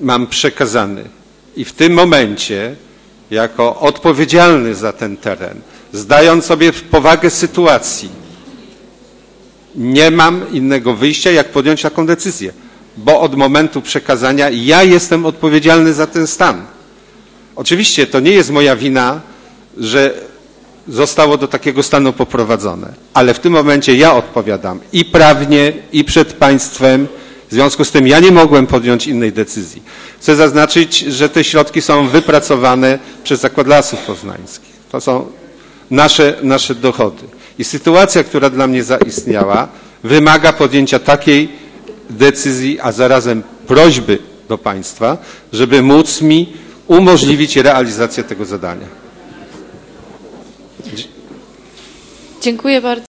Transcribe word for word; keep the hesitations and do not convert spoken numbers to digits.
mam przekazany. I w tym momencie, jako odpowiedzialny za ten teren, zdając sobie powagę sytuacji, nie mam innego wyjścia, jak podjąć taką decyzję, bo od momentu przekazania ja jestem odpowiedzialny za ten stan. Oczywiście to nie jest moja wina, że zostało do takiego stanu poprowadzone, ale w tym momencie ja odpowiadam i prawnie, i przed państwem. W związku z tym ja nie mogłem podjąć innej decyzji. Chcę zaznaczyć, że te środki są wypracowane przez Zakład Lasów Poznańskich. To są nasze, nasze dochody. I sytuacja, która dla mnie zaistniała, wymaga podjęcia takiej decyzji, a zarazem prośby do państwa, żeby móc mi umożliwić realizację tego zadania. Dziękuję bardzo.